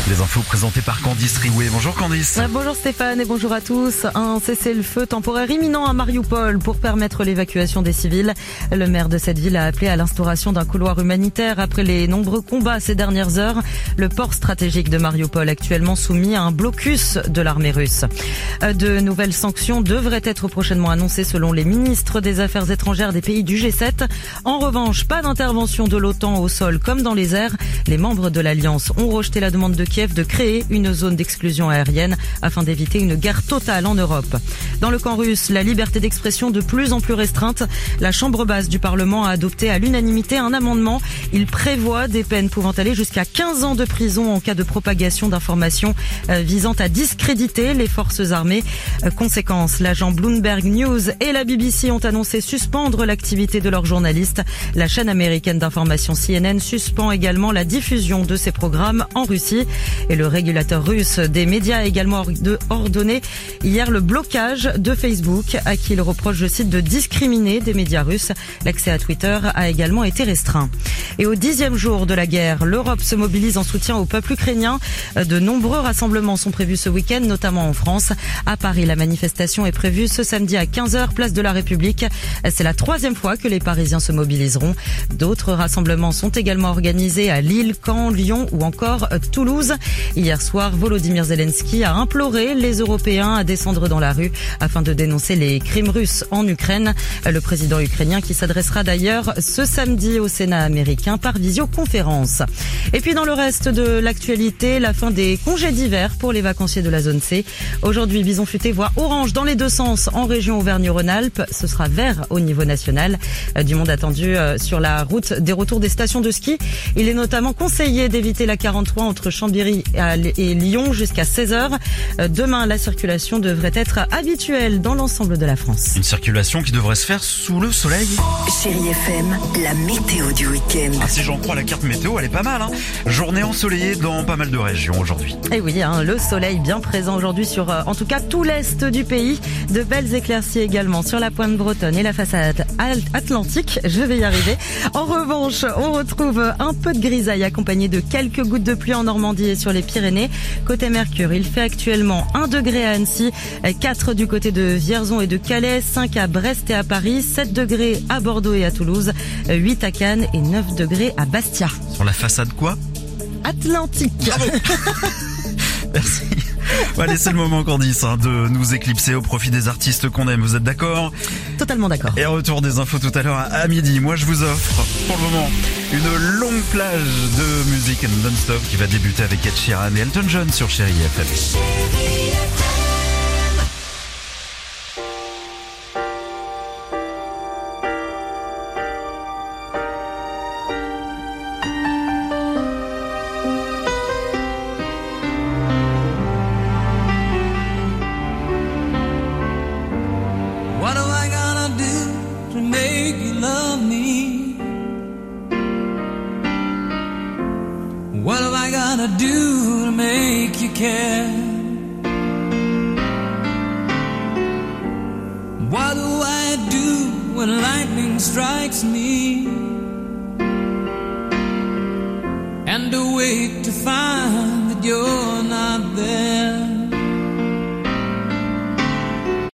Les infos présentées par Candice Riouet. Bonjour Candice. Bonjour Stéphane et bonjour à tous. Un cessez-le-feu temporaire imminent à Mariupol pour permettre l'évacuation des civils. Le maire de cette ville a appelé à l'instauration d'un couloir humanitaire après les nombreux combats ces dernières heures. Le port stratégique de Mariupol actuellement soumis à un blocus de l'armée russe. De nouvelles sanctions devraient être prochainement annoncées selon les ministres des Affaires étrangères des pays du G7. En revanche, pas d'intervention de l'OTAN au sol comme dans les airs. Les membres de l'Alliance ont rejeté la demande de Kiev de créer une zone d'exclusion aérienne afin d'éviter une guerre totale en Europe. Dans le camp russe, la liberté d'expression de plus en plus restreinte. La Chambre basse du Parlement a adopté à l'unanimité un amendement. Il prévoit des peines pouvant aller jusqu'à 15 ans de prison en cas de propagation d'informations visant à discréditer les forces armées. Conséquence, l'agent Bloomberg News et la BBC ont annoncé suspendre l'activité de leurs journalistes. La chaîne américaine d'information CNN suspend également la diffusion de ses programmes en Russie. Et le régulateur russe des médias a également ordonné hier le blocage de Facebook, à qui il reproche, je cite, de discriminer des médias russes. L'accès à Twitter a également été restreint. Et au 10e jour de la guerre, l'Europe se mobilise en soutien au peuple ukrainien. De nombreux rassemblements sont prévus ce week-end, notamment en France. À Paris, la manifestation est prévue ce samedi à 15h, place de la République. C'est la 3e fois que les Parisiens se mobiliseront. D'autres rassemblements sont également organisés à Lille, Caen, Lyon ou encore Toulouse. Hier soir, Volodymyr Zelensky a imploré les Européens à descendre dans la rue afin de dénoncer les crimes russes en Ukraine. Le président ukrainien qui s'adressera d'ailleurs ce samedi au Sénat américain par visioconférence. Et puis dans le reste de l'actualité, la fin des congés d'hiver pour les vacanciers de la zone C. Aujourd'hui, Bison Futé voit orange dans les deux sens en région Auvergne-Rhône-Alpes. Ce sera vert au niveau national. Du monde attendu sur la route des retours des stations de ski. Il est notamment conseillé d'éviter la 43 entre Chambéry et Lyon jusqu'à 16h. Demain, la circulation devrait être habituelle dans l'ensemble de la France. Une circulation qui devrait se faire sous le soleil. Chérie FM, la météo du week-end. Si j'en crois la carte météo, elle est pas mal. Journée ensoleillée dans pas mal de régions aujourd'hui. Et oui, le soleil bien présent aujourd'hui sur en tout cas tout l'est du pays. De belles éclaircies également sur la pointe bretonne et la façade atlantique. Je vais y arriver. En revanche, on retrouve un peu de grisaille accompagnée de quelques gouttes de pluie en Normandie et sur les Pyrénées. Côté Mercure, il fait actuellement 1 degré à Annecy, 4 du côté de Vierzon et de Calais, 5 à Brest et à Paris, 7 degrés à Bordeaux et à Toulouse, 8 à Cannes et 9 degrés à Bastia. Sur la façade quoi ? Atlantique. Bravo. Merci. Allez, c'est le moment, Candice, de nous éclipser au profit des artistes qu'on aime. Vous êtes d'accord ? Totalement d'accord. Et retour des infos tout à l'heure à midi. Moi, je vous offre, pour le moment, une longue plage de musique non-stop qui va débuter avec Ed Sheeran et Elton John sur Chérie FM. What am I gonna do to make you love me? What am I gonna do to make you care? What do I do when lightning strikes me? And awake to find that you're